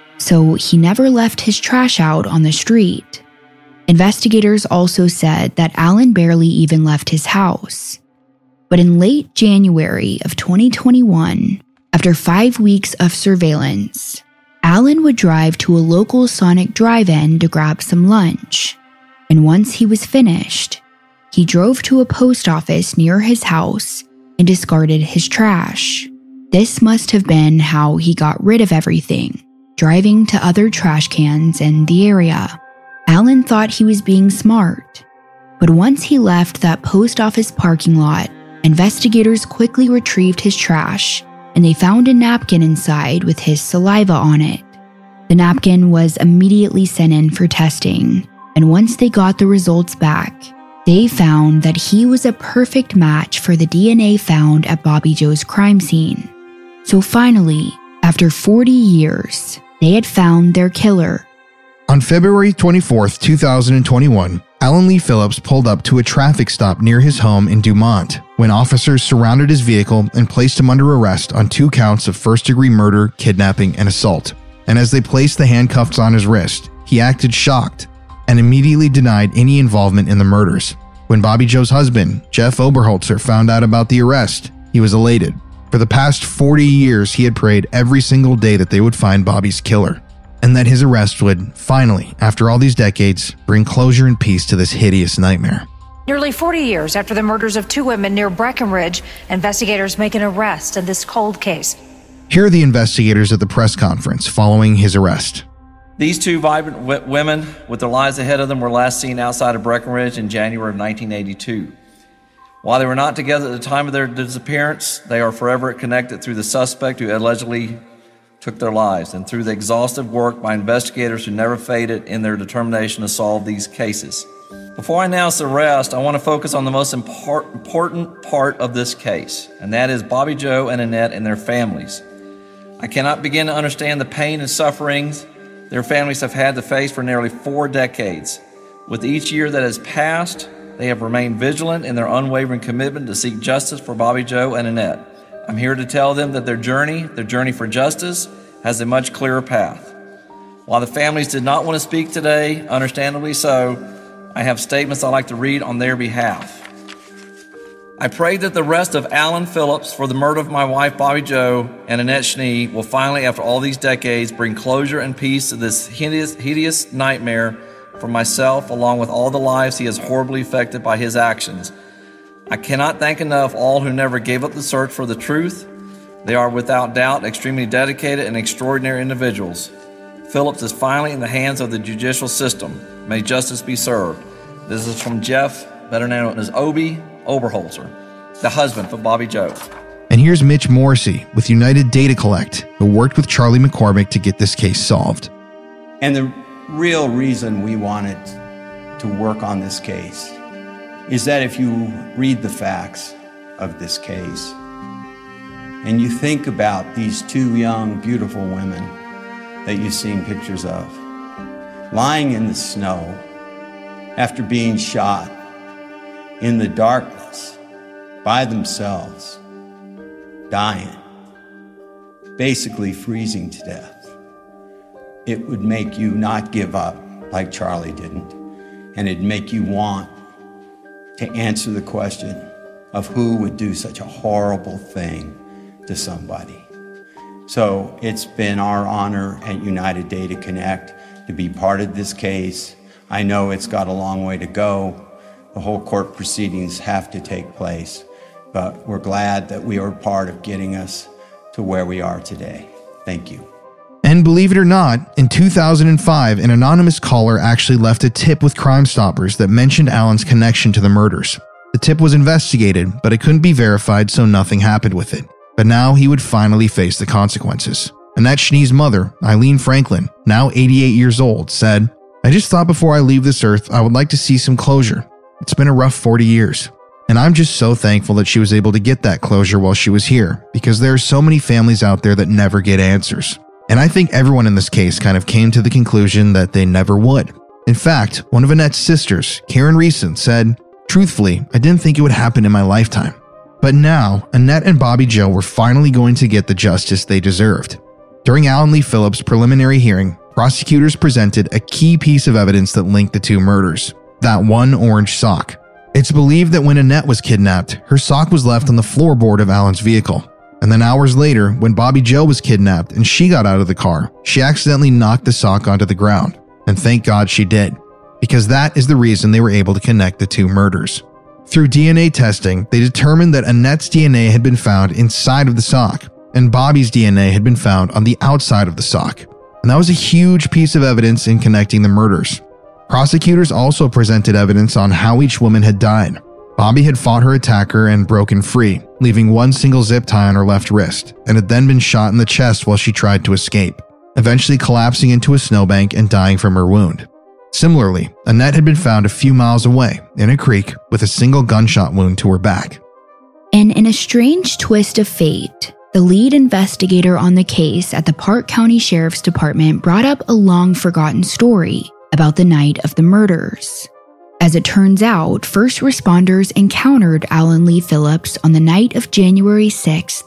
So he never left his trash out on the street. Investigators also said that Alan barely even left his house. But in late January of 2021, after 5 weeks of surveillance, Alan would drive to a local Sonic drive-in to grab some lunch. And once he was finished, he drove to a post office near his house and discarded his trash. This must have been how he got rid of everything, driving to other trash cans in the area. Alan thought he was being smart, but once he left that post office parking lot, investigators quickly retrieved his trash, and they found a napkin inside with his saliva on it. The napkin was immediately sent in for testing, and once they got the results back, they found that he was a perfect match for the DNA found at Bobby Joe's crime scene. So finally, after 40 years, they had found their killer. On February 24, 2021, Alan Lee Phillips pulled up to a traffic stop near his home in Dumont when officers surrounded his vehicle and placed him under arrest on 2 counts of first-degree murder, kidnapping, and assault. And as they placed the handcuffs on his wrist, he acted shocked and immediately denied any involvement in the murders. When Bobby Joe's husband, Jeff Oberholzer, found out about the arrest, he was elated. For the past 40 years, he had prayed every single day that they would find Bobby's killer, and that his arrest would, finally, after all these decades, bring closure and peace to this hideous nightmare. Nearly 40 years after the murders of 2 women near Breckenridge, investigators make an arrest in this cold case. Here are the investigators at the press conference following his arrest. These 2 vibrant women with their lives ahead of them were last seen outside of Breckenridge in January of 1982. While they were not together at the time of their disappearance, they are forever connected through the suspect who allegedly took their lives and through the exhaustive work by investigators who never faded in their determination to solve these cases. Before I announce the arrest, I want to focus on the most important part of this case, and that is Bobby Joe and Annette and their families. I cannot begin to understand the pain and sufferings their families have had to face for nearly 4 decades. With each year that has passed, they have remained vigilant in their unwavering commitment to seek justice for Bobby Joe and Annette. I'm here to tell them that their journey for justice, has a much clearer path. While the families did not want to speak today, understandably so, I have statements I'd like to read on their behalf. I pray that the arrest of Alan Phillips for the murder of my wife Bobby Joe and Annette Schnee will finally, after all these decades, bring closure and peace to this hideous nightmare for myself, along with all the lives he has horribly affected by his actions. I cannot thank enough all who never gave up the search for the truth. They are without doubt extremely dedicated and extraordinary individuals. Phillips is finally in the hands of the judicial system. May justice be served. This is from Jeff, better known as Obi Oberholzer, the husband of Bobby Joe. And here's Mitch Morrissey with United Data Collect, who worked with Charlie McCormick to get this case solved. And the real reason we wanted to work on this case is that if you read the facts of this case and you think about these 2 young, beautiful women that you've seen pictures of lying in the snow after being shot in the darkness by themselves, dying, basically freezing to death, it would make you not give up like Charlie didn't, and it'd make you want to answer the question of who would do such a horrible thing to somebody. So it's been our honor at United Data Connect to be part of this case. I know it's got a long way to go. The whole court proceedings have to take place, but we're glad that we are part of getting us to where we are today. Thank you. And believe it or not, in 2005, an anonymous caller actually left a tip with Crime Stoppers that mentioned Alan's connection to the murders. The tip was investigated, but it couldn't be verified, so nothing happened with it. But now he would finally face the consequences. Annette Schnee's mother, Eileen Franklin, now 88 years old, said, "I just thought before I leave this earth, I would like to see some closure. It's been a rough 40 years. And I'm just so thankful that she was able to get that closure while she was here, because there are so many families out there that never get answers. And I think everyone in this case kind of came to the conclusion that they never would. In fact, one of Annette's sisters, Karen Reeson, said, "Truthfully, I didn't think it would happen in my lifetime." But now, Annette and Bobby Joe were finally going to get the justice they deserved. During Alan Lee Phillips' preliminary hearing, prosecutors presented a key piece of evidence that linked the 2 murders, that one orange sock. It's believed that when Annette was kidnapped, her sock was left on the floorboard of Alan's vehicle. And then hours later, when Bobby Joe was kidnapped and she got out of the car, she accidentally knocked the sock onto the ground. And thank God she did, because that is the reason they were able to connect the 2 murders. Through DNA testing, they determined that Annette's DNA had been found inside of the sock, and Bobby's DNA had been found on the outside of the sock. And that was a huge piece of evidence in connecting the murders. Prosecutors also presented evidence on how each woman had died. Bobby had fought her attacker and broken free, leaving one single zip tie on her left wrist, and had then been shot in the chest while she tried to escape, eventually collapsing into a snowbank and dying from her wound. Similarly, Annette had been found a few miles away, in a creek, with a single gunshot wound to her back. And in a strange twist of fate, the lead investigator on the case at the Park County Sheriff's Department brought up a long-forgotten story about the night of the murders. As it turns out, first responders encountered Alan Lee Phillips on the night of January 6,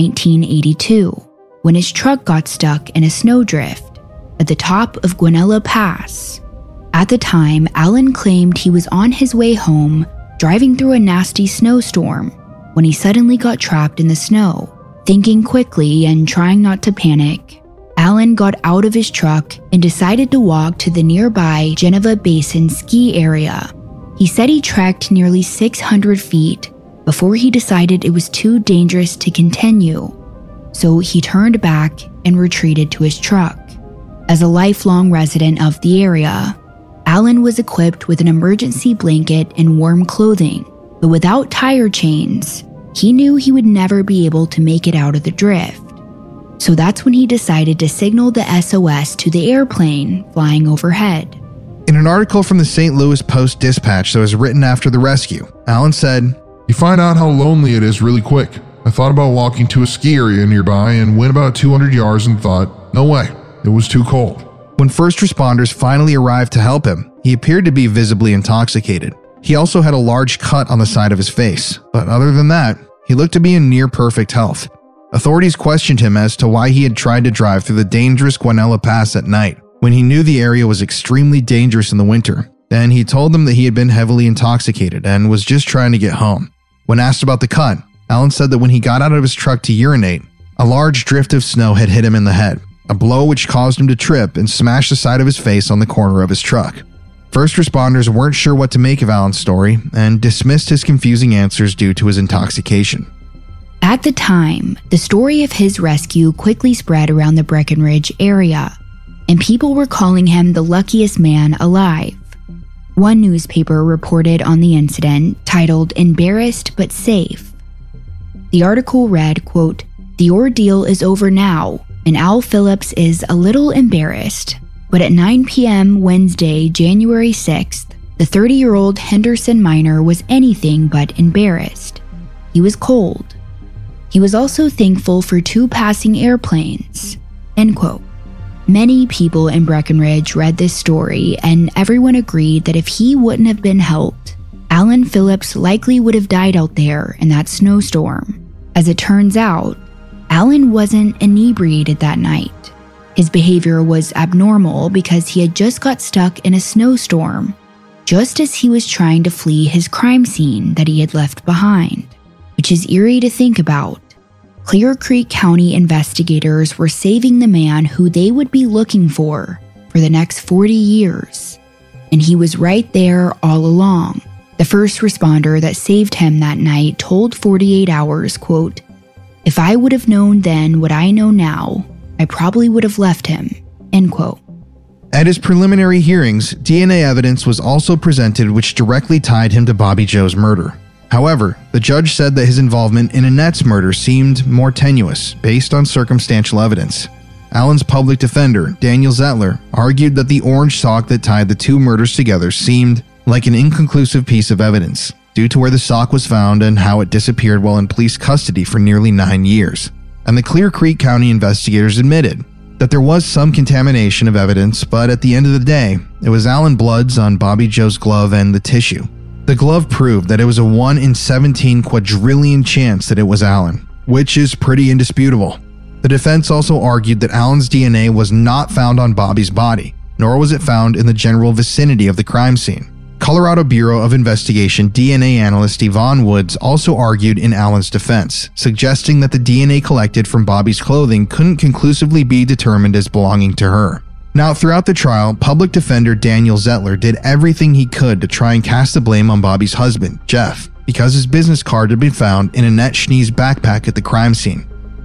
1982, when his truck got stuck in a snowdrift at the top of Guanella Pass. At the time, Alan claimed he was on his way home, driving through a nasty snowstorm, when he suddenly got trapped in the snow. Thinking quickly and trying not to panic, Alan got out of his truck and decided to walk to the nearby Geneva Basin ski area. He said he trekked nearly 600 feet before he decided it was too dangerous to continue, so he turned back and retreated to his truck. As a lifelong resident of the area, Alan was equipped with an emergency blanket and warm clothing, but without tire chains, he knew he would never be able to make it out of the drift. So that's when he decided to signal the SOS to the airplane flying overhead. In an article from the St. Louis Post-Dispatch that was written after the rescue, Alan said, "You find out how lonely it is really quick. I thought about walking to a ski area nearby and went about 200 yards and thought, no way, it was too cold." When first responders finally arrived to help him, he appeared to be visibly intoxicated. He also had a large cut on the side of his face, but other than that, he looked to be in near perfect health. Authorities questioned him as to why he had tried to drive through the dangerous Guanella Pass at night, when he knew the area was extremely dangerous in the winter. Then he told them that he had been heavily intoxicated and was just trying to get home. When asked about the cut, Alan said that when he got out of his truck to urinate, a large drift of snow had hit him in the head, a blow which caused him to trip and smash the side of his face on the corner of his truck. First responders weren't sure what to make of Alan's story and dismissed his confusing answers due to his intoxication. At the time, the story of his rescue quickly spread around the Breckenridge area, and people were calling him the luckiest man alive. One newspaper reported on the incident titled "Embarrassed but Safe." The article read, quote, "The ordeal is over now, and Al Phillips is a little embarrassed. But at 9 p.m. Wednesday, January 6th, the 30-year-old Henderson miner was anything but embarrassed. He was cold. He was also thankful for 2 passing airplanes." End quote. Many people in Breckenridge read this story, and everyone agreed that if he wouldn't have been helped, Alan Phillips likely would have died out there in that snowstorm. As it turns out, Alan wasn't inebriated that night. His behavior was abnormal because he had just got stuck in a snowstorm, just as he was trying to flee his crime scene that he had left behind, which is eerie to think about. Clear Creek County investigators were saving the man who they would be looking for the next 40 years, and he was right there all along. The first responder that saved him that night told 48 Hours, quote, "If I would have known then what I know now, I probably would have left him." End quote. At his preliminary hearings, DNA evidence was also presented which directly tied him to Bobby Joe's murder. However, the judge said that his involvement in Annette's murder seemed more tenuous based on circumstantial evidence. Alan's public defender, Daniel Zettler, argued that the orange sock that tied the 2 murders together seemed like an inconclusive piece of evidence due to where the sock was found and how it disappeared while in police custody for nearly 9 years. And the Clear Creek County investigators admitted that there was some contamination of evidence, but at the end of the day, it was Alan Blood's on Bobby Joe's glove and the tissue. The glove proved that it was a 1 in 17 quadrillion chance that it was Alan, which is pretty indisputable. The defense also argued that Alan's DNA was not found on Bobby's body, nor was it found in the general vicinity of the crime scene. Colorado Bureau of Investigation DNA analyst Yvonne Woods also argued in Alan's defense, suggesting that the DNA collected from Bobby's clothing couldn't conclusively be determined as belonging to her. Now, throughout the trial, public defender Daniel Zettler did everything he could to try and cast the blame on Bobby's husband, Jeff, because his business card had been found in Annette Schnee's backpack at the crime scene.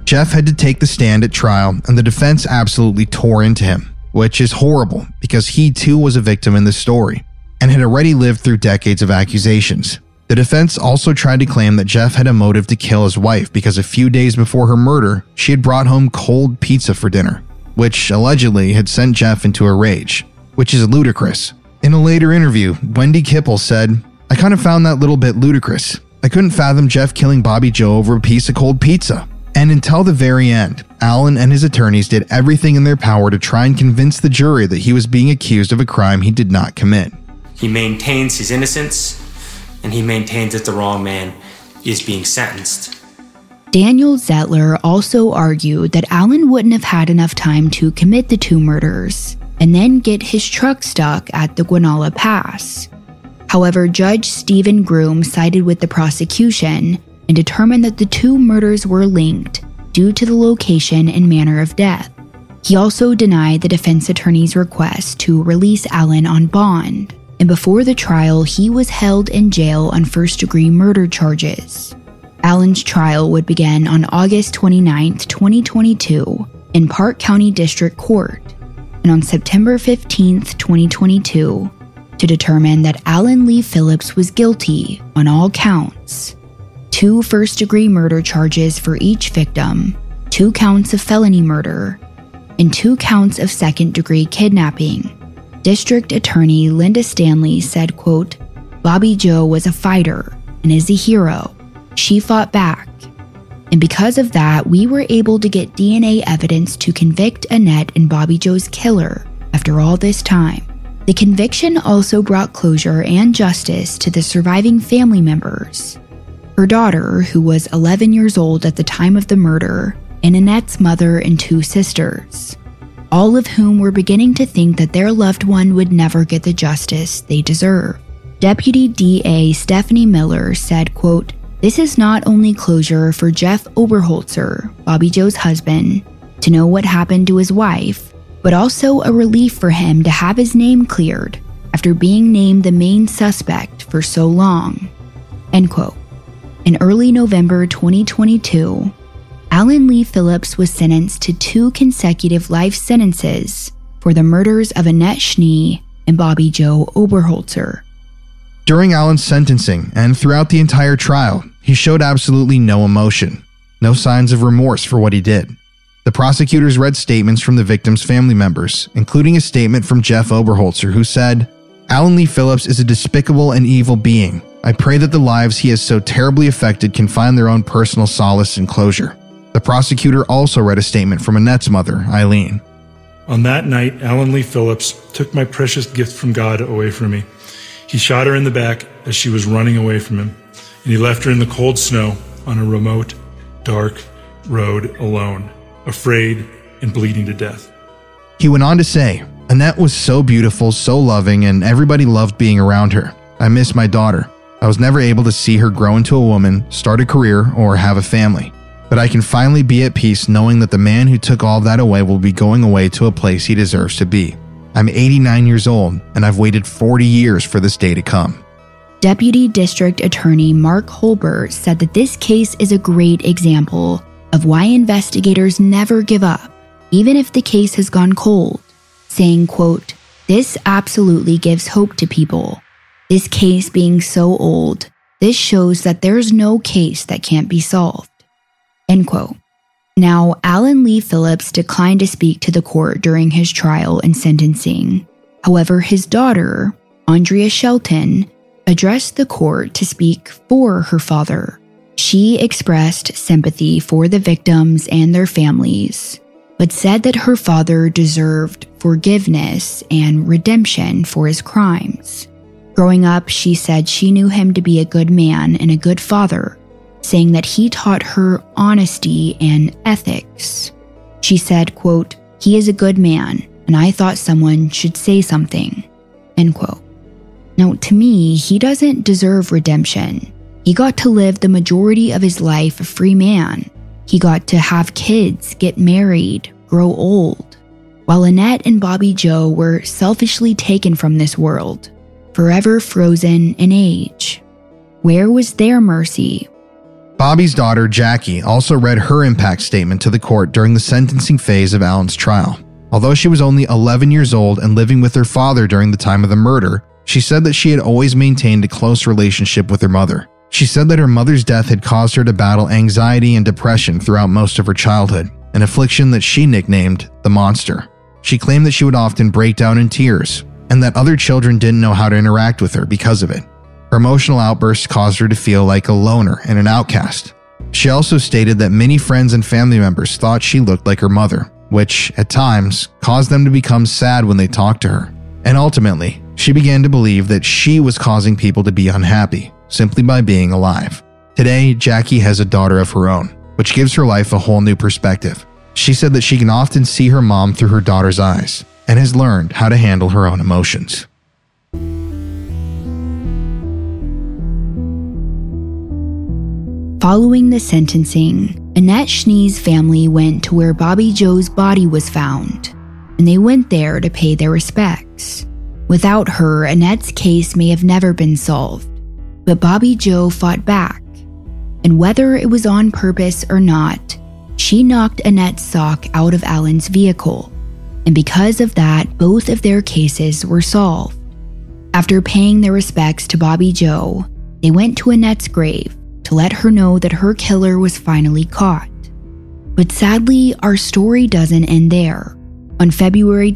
Jeff had to take the stand at trial, and the defense absolutely tore into him, which is horrible because he too was a victim in this story and had already lived through decades of accusations. The defense also tried to claim that Jeff had a motive to kill his wife because a few days before her murder, she had brought home cold pizza for dinner, which allegedly had sent Jeff into a rage, which is ludicrous. In a later interview, Wendy Kipple said, "I kind of found that little bit ludicrous. I couldn't fathom Jeff killing Bobby Joe over a piece of cold pizza." And until the very end, Alan and his attorneys did everything in their power to try and convince the jury that he was being accused of a crime he did not commit. He maintains his innocence, and he maintains that the wrong man is being sentenced. Daniel Zettler also argued that Alan wouldn't have had enough time to commit the 2 murders and then get his truck stuck at the Guanala Pass. However, Judge Stephen Groom sided with the prosecution and determined that the 2 murders were linked due to the location and manner of death. He also denied the defense attorney's request to release Alan on bond, and before the trial, he was held in jail on first-degree murder charges. Alan's trial would begin on August 29, 2022, in Park County District Court, and on September 15, 2022, to determine that Alan Lee Phillips was guilty on all counts. 2 first-degree murder charges for each victim, 2 counts of felony murder, and 2 counts of second-degree kidnapping. District Attorney Linda Stanley said, quote, "Bobby Joe was a fighter and is a hero. She fought back. And because of that, we were able to get DNA evidence to convict Annette and Bobby Joe's killer after all this time." The conviction also brought closure and justice to the surviving family members. Her daughter, who was 11 years old at the time of the murder, and Annette's mother and 2 sisters, all of whom were beginning to think that their loved one would never get the justice they deserve. Deputy DA Stephanie Miller said, quote, "This is not only closure for Jeff Oberholzer, Bobby Joe's husband, to know what happened to his wife, but also a relief for him to have his name cleared after being named the main suspect for so long." End quote. In early November 2022, Alan Lee Phillips was sentenced to 2 consecutive life sentences for the murders of Annette Schnee and Bobby Joe Oberholzer. During Alan's sentencing and throughout the entire trial, he showed absolutely no emotion, no signs of remorse for what he did. The prosecutors read statements from the victims' family members, including a statement from Jeff Oberholzer, who said, "Alan Lee Phillips is a despicable and evil being. I pray that the lives he has so terribly affected can find their own personal solace and closure." The prosecutor also read a statement from Annette's mother, Eileen. "On that night, Alan Lee Phillips took my precious gift from God away from me. He shot her in the back as she was running away from him, and he left her in the cold snow on a remote, dark road alone, afraid and bleeding to death." He went on to say, "Annette was so beautiful, so loving, and everybody loved being around her. I miss my daughter. I was never able to see her grow into a woman, start a career, or have a family. But I can finally be at peace knowing that the man who took all of that away will be going away to a place he deserves to be. I'm 89 years old, and I've waited 40 years for this day to come." Deputy District Attorney Mark Holbert said that this case is a great example of why investigators never give up, even if the case has gone cold, saying, quote, "This absolutely gives hope to people. This case being so old, this shows that there's no case that can't be solved." End quote. Now, Alan Lee Phillips declined to speak to the court during his trial and sentencing. However, his daughter, Andrea Shelton, addressed the court to speak for her father. She expressed sympathy for the victims and their families, but said that her father deserved forgiveness and redemption for his crimes. Growing up, she said she knew him to be a good man and a good father, saying that he taught her honesty and ethics. She said, quote, "He is a good man, and I thought someone should say something." End quote. Now, to me, he doesn't deserve redemption. He got to live the majority of his life a free man. He got to have kids, get married, grow old, while Annette and Bobby Joe were selfishly taken from this world, forever frozen in age. Where was their mercy? Bobby's daughter, Jackie, also read her impact statement to the court during the sentencing phase of Alan's trial. Although she was only 11 years old and living with her father during the time of the murder, she said that she had always maintained a close relationship with her mother. She said that her mother's death had caused her to battle anxiety and depression throughout most of her childhood, an affliction that she nicknamed the monster. She claimed that she would often break down in tears, and that other children didn't know how to interact with her because of it. Her emotional outbursts caused her to feel like a loner and an outcast. She also stated that many friends and family members thought she looked like her mother, which, at times, caused them to become sad when they talked to her. And ultimately, she began to believe that she was causing people to be unhappy, simply by being alive. Today, Jackie has a daughter of her own, which gives her life a whole new perspective. She said that she can often see her mom through her daughter's eyes, and has learned how to handle her own emotions. Following the sentencing, Annette Schnee's family went to where Bobby Joe's body was found, and they went there to pay their respects. Without her, Annette's case may have never been solved, but Bobby Joe fought back, and whether it was on purpose or not, she knocked Annette's sock out of Alan's vehicle, and because of that, both of their cases were solved. After paying their respects to Bobby Joe, they went to Annette's grave to let her know that her killer was finally caught. But sadly, our story doesn't end there. On February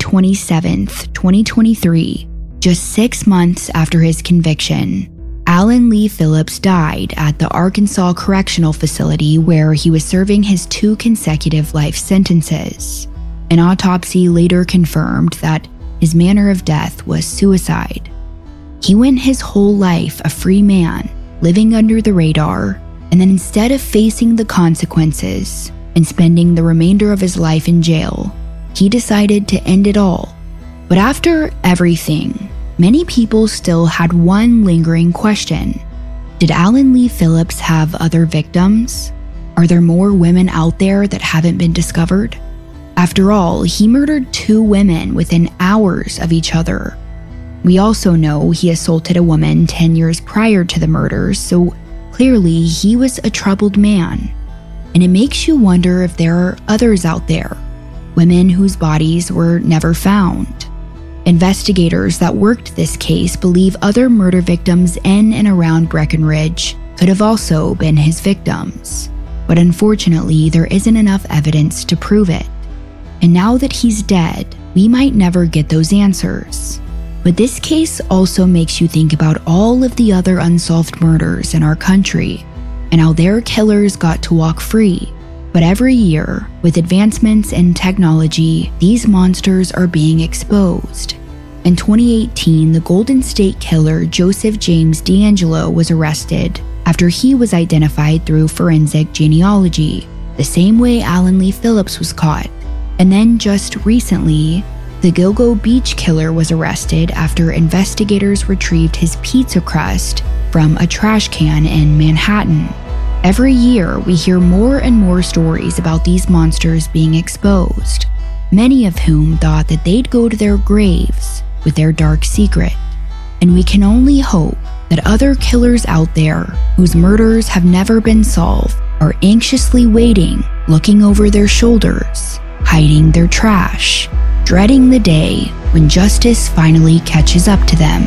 27th, 2023, just 6 months after his conviction, Alan Lee Phillips died at the Arkansas Correctional Facility where he was serving his 2 consecutive life sentences. An autopsy later confirmed that his manner of death was suicide. He went his whole life a free man, living under the radar, and then instead of facing the consequences and spending the remainder of his life in jail, he decided to end it all. But after everything, many people still had one lingering question. Did Alan Lee Phillips have other victims? Are there more women out there that haven't been discovered? After all, he murdered 2 women within hours of each other. We also know he assaulted a woman 10 years prior to the murders, so clearly he was a troubled man. And it makes you wonder if there are others out there, women whose bodies were never found. Investigators that worked this case believe other murder victims in and around Breckenridge could have also been his victims. But unfortunately, there isn't enough evidence to prove it. And now that he's dead, we might never get those answers. But this case also makes you think about all of the other unsolved murders in our country and how their killers got to walk free. But every year, with advancements in technology, these monsters are being exposed. In 2018, the Golden State Killer Joseph James DeAngelo was arrested after he was identified through forensic genealogy, the same way Alan Lee Phillips was caught. And then just recently, the Gilgo Beach Killer was arrested after investigators retrieved his pizza crust from a trash can in Manhattan. Every year, we hear more and more stories about these monsters being exposed, many of whom thought that they'd go to their graves with their dark secret. And we can only hope that other killers out there whose murders have never been solved are anxiously waiting, looking over their shoulders, hiding their trash, dreading the day when justice finally catches up to them.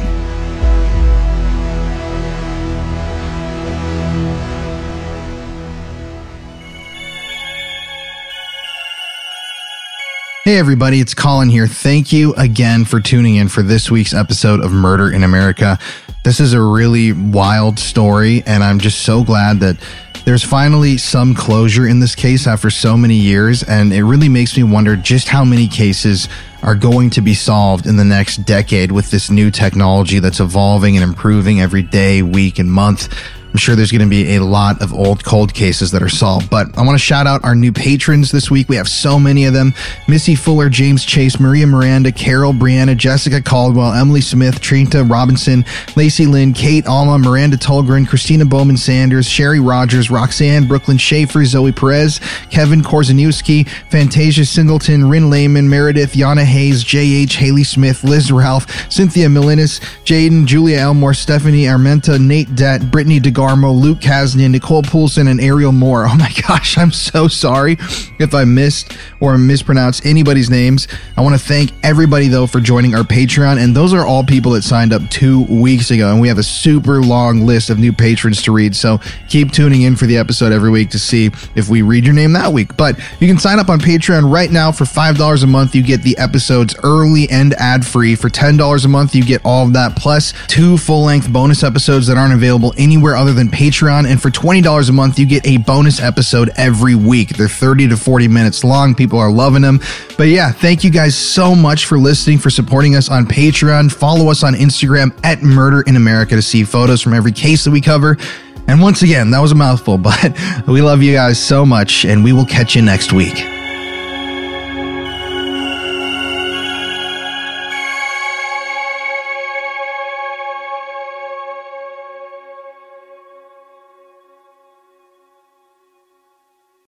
Hey everybody, it's Colin here. Thank you again for tuning in for this week's episode of Murder in America. This is a really wild story, and I'm just so glad that there's finally some closure in this case after so many years, and it really makes me wonder just how many cases are going to be solved in the next decade with this new technology that's evolving and improving every day, week, and month. I'm sure there's going to be a lot of old cold cases that are solved, but I want to shout out our new patrons this week. We have so many of them. Missy Fuller, James Chase, Maria Miranda, Carol, Brianna, Jessica Caldwell, Emily Smith, Trinta Robinson, Lacey Lynn, Kate Alma, Miranda Tulgren, Christina Bowman Sanders, Sherry Rogers, Roxanne, Brooklyn Schaefer, Zoe Perez, Kevin Korzeniewski, Fantasia Singleton, Rin Lehman, Meredith, Yana Hayes, J.H., Haley Smith, Liz Ralph, Cynthia Milinis, Jaden, Julia Elmore, Stephanie Armenta, Nate Dett, Brittany DeGar, Garmo, Luke Kasnian, Nicole Poulsen, and Ariel Moore. Oh my gosh, I'm so sorry if I missed or mispronounced anybody's names. I want to thank everybody, though, for joining our Patreon, and those are all people that signed up 2 weeks ago, and we have a super long list of new patrons to read, so keep tuning in for the episode every week to see if we read your name that week. But you can sign up on Patreon right now. For $5 a month, you get the episodes early and ad-free. For $10 a month, you get all of that, plus 2 full-length bonus episodes that aren't available anywhere other than Patreon. And for $20 a month, you get a bonus episode every week. They're 30 to 40 minutes long. People are loving them. But yeah, thank you guys so much for listening, for supporting us on Patreon. Follow us on Instagram at Murder in America to see photos from every case that we cover. And once again, that was a mouthful, but we love you guys so much, and we will catch you next week.